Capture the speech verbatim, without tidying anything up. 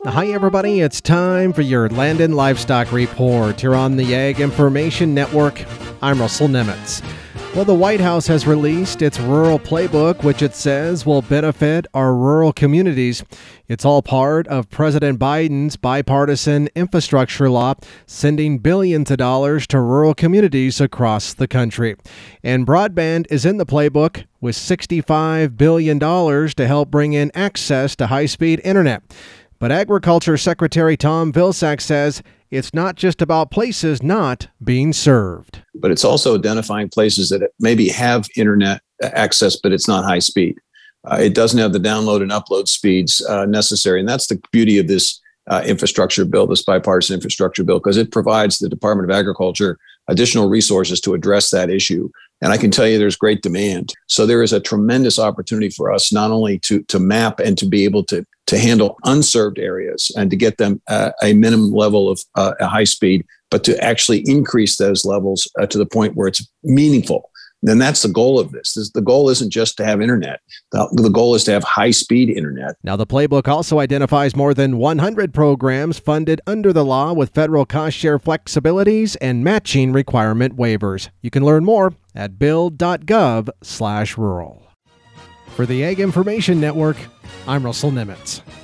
Hi, everybody. It's time for your Land and Livestock Report here on the Ag Information Network. I'm Russell Nemitz. Well, the White House has released its rural playbook, which it says will benefit our rural communities. It's all part of President Biden's bipartisan infrastructure law, sending billions of dollars to rural communities across the country. And broadband is in the playbook with sixty-five billion dollars to help bring in access to high-speed internet. But Agriculture Secretary Tom Vilsack says it's not just about places not being served. But it's also identifying places that maybe have internet access, but it's not high speed. Uh, it doesn't have the download and upload speeds uh, necessary. And that's the beauty of this uh, infrastructure bill, this bipartisan infrastructure bill, because it provides the Department of Agriculture additional resources to address that issue. And I can tell you there's great demand. So there is a tremendous opportunity for us not only to, to map and to be able to, to handle unserved areas and to get them uh, a minimum level of uh, a high speed, but to actually increase those levels uh, to the point where it's meaningful. Then that's the goal of this. this. The goal isn't just to have internet. The, the goal is to have high-speed internet. Now, the playbook also identifies more than one hundred programs funded under the law with federal cost-share flexibilities and matching requirement waivers. You can learn more at bill.gov slash rural. For the Ag Information Network, I'm Russell Nemitz.